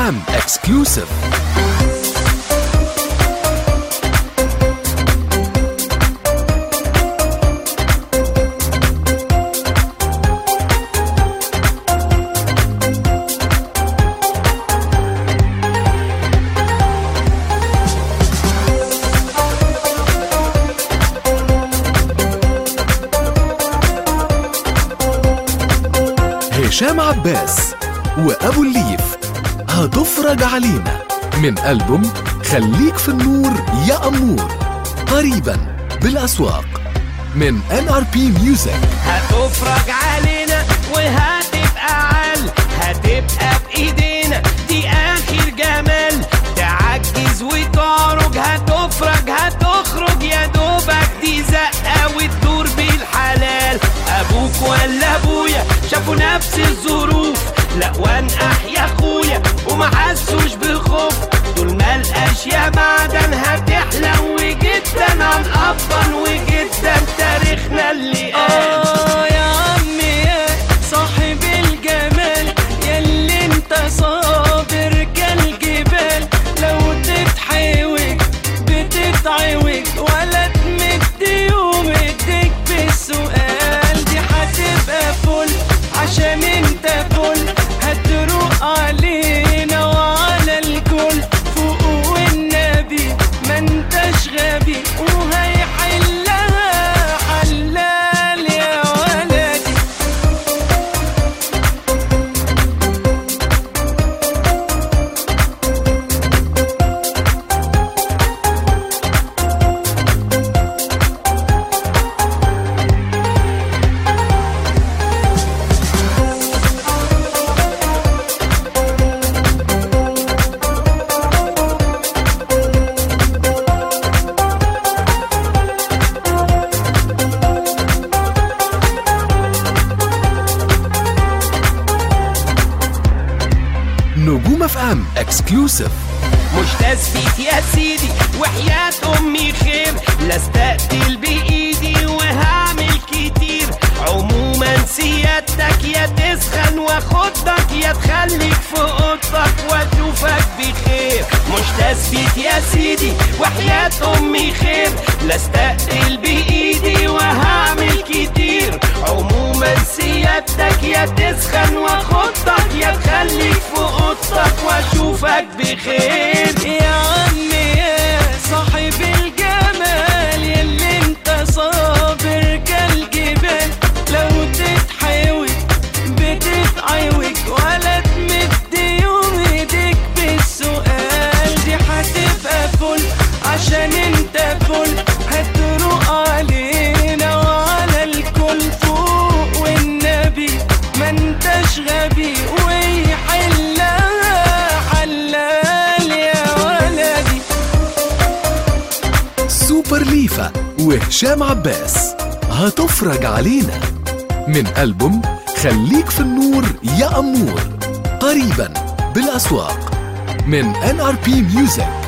ام اكسكلوسيف. هشام عباس وأبو الليف هتفرج علينا من ألبوم خليك في النور يا أمور، قريبا بالأسواق من NRP Music. هتفرج علينا وهتبقى عال، هتبقى بإيدينا دي آخر جمال، تعجز وتعرج هتفرج هتخرج يا دوبك دي زقة وتدور بالحلال. أبوك ولا أبويا شافوا نفس الظروف، لا وانقح يا أخويا وما حسوش بالخوف، طول ما الأشياء معدن هتحلو جدا عن أبا وجدا تاريخنا اللي قال. يا عمي يا صاحب الجمال ياللي انت صابر كالجبال، لو تتحوج بتتعوج ولا تمد يوم ايديك بالسؤال، دي هتبقى فل عشان انت فل، هتروق علينا وعلى الكل فوق والنبي ما انتش غبي، وهيحلها حلال يا ولدي. نجوم اف ام اكسكلوسيف. مش تثبيت يا سيدي وحياة أمي خير، لا استقتل بإيدي وهعمل كتير، عموما سيادتك يا تسخن واخدك يا تخليك في اوضتك واشوفك بخير. مش تثبيت يا سيدي وحياة أمي خير، لا استقتل بإيدي وهعمل كتير، عموما سيادتك يا تسخن واخدك يا تخليك في اوضتك واشوفك بخير. يا عمي يا صاحب الجمال ياللي انت صابر كالجبال، لو تتحوج بتتعوج ولا تمد يوم ايديك بالسؤال، دي هتبقى فل عشان انت فل، هتروق علينا وعلى الكل فوق والنبي ما انتش غبي، ويحلها حلال يا ولدي. سوبر ليفا وهشام عباس هتفرج علينا من ألبوم خليك في النور يا أمور، قريبا بالأسواق من NRP Music.